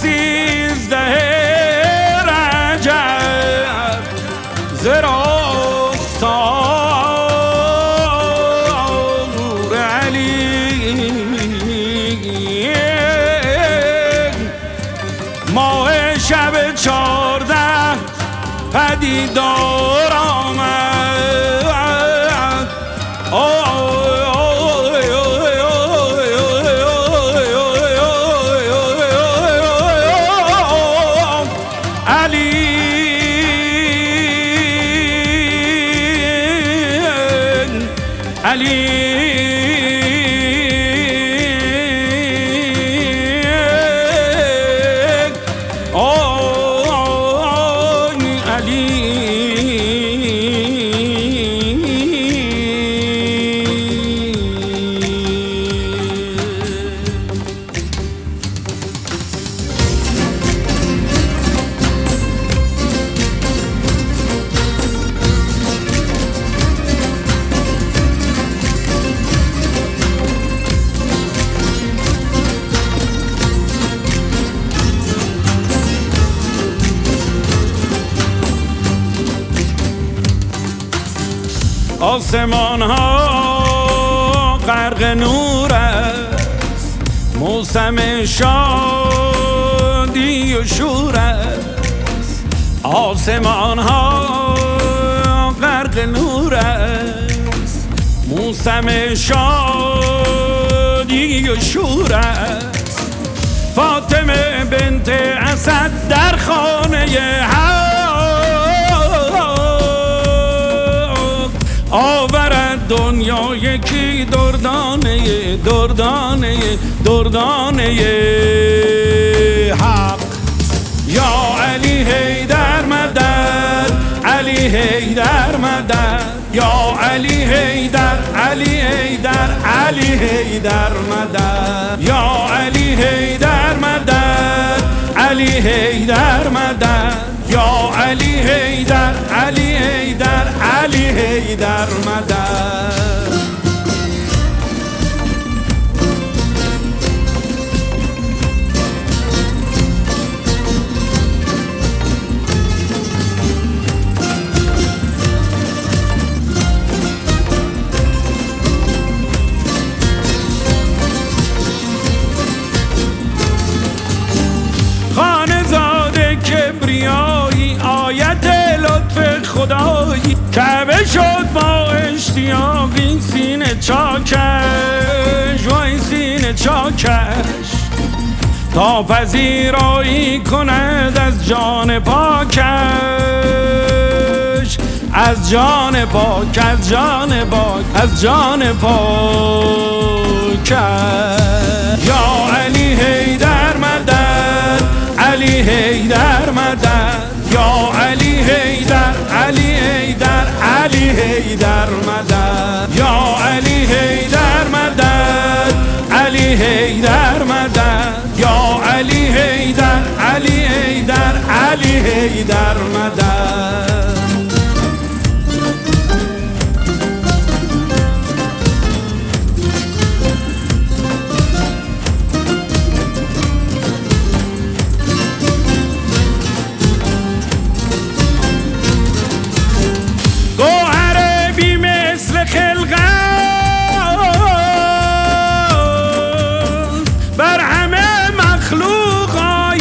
13 رجب ز رخسار علی ماه شب 14 پدیدار آمد. علی آسمان ها غرق نور است، موسم شادی و شور است. آسمان ها غرق نور است، موسم شادی و شور است. فاطمه بنت اسد در خانه حق آورد دنیا یکی دردانه دردانه دردانه حق. یا علی حیدر مدد، علی حیدر مدد، یا علی حیدر، علی حیدر، علی حیدر مدد، یا علی حیدر مدد، علی حیدر مدد، یا علی حیدر، علی حیدر، علی حیدر مدد. خانه‌زاده کبریایی آیت لطف خدایی، کعبه شد با اشتیاقی سینه چاکش، وای سینه چاکش، تا پذیرایی کند از جان پاکش، از جان پاک، از جان پاک، از جان پاکش. یا علی حیدر مدد، علی حیدر مدد، یا علی حیدر، علی حیدر، علی حیدر مدد، یا علی حیدر مدد، علی حیدر مدد، یا علی حیدر، علی حیدر، علی حیدر مدد. گوهر بی مثل خلقت بر همه مخلوق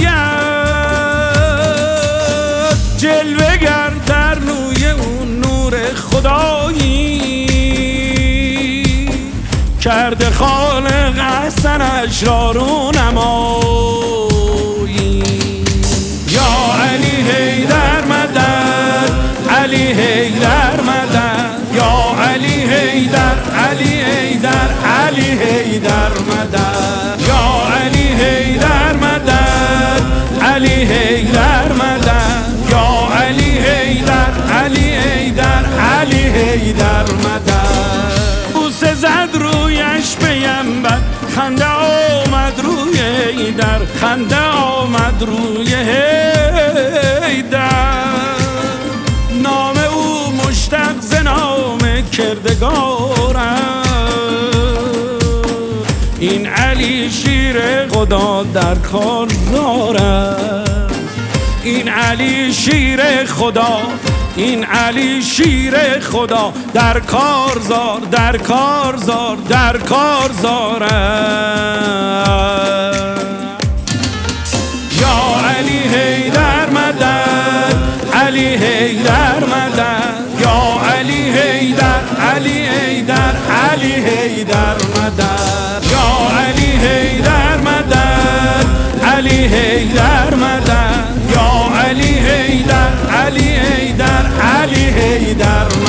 آید، جلوه گر در روی اون نور خدایی، کرده خالق احسنش را رونمایی. یا علی حیدر مدد، علی حیدر مدد، یا علی حیدر، علی حیدر، علی حیدر مدد، یا علی حیدر مدد، علی حیدر مدد، یا علی حیدر، علی حیدر، علی حیدر مدد. بوسه زد رویش پیمبر، خنده آمد روی حیدر، خنده آمد روی حیدر. نام او مشتق ز نام کردگارم، این علی علی شیر خدا در کار زارد، این علی شیر خدا، این علی شیر خدا در کار زار، در کار زار، در کار زارد. یا علی حیدر مدد، علی حیدر مدد، یا علی حیدر، علی حیدر، علی حیدر مدد، یا علی حیدر مدد، علی حیدر مدد، یا علی حیدر، علی حیدر، علی حیدر